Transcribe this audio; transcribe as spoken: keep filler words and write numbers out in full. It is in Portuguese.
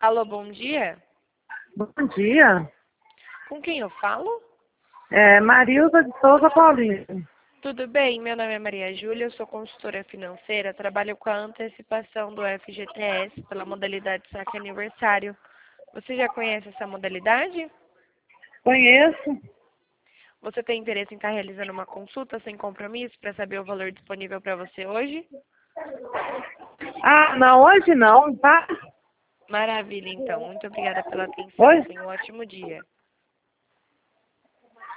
Alô, bom dia. Bom dia. Com quem eu falo? É Marilza de Souza Paulino. Tudo bem? Meu nome é Maria Júlia, eu sou consultora financeira, trabalho com a antecipação do F G T S pela modalidade saque aniversário. Você já conhece essa modalidade? Conheço. Você tem interesse em estar realizando uma consulta sem compromisso para saber o valor disponível para você hoje? Ah, não, hoje não, tá? Maravilha, então. Muito obrigada pela atenção. Hoje? Tenha um ótimo dia.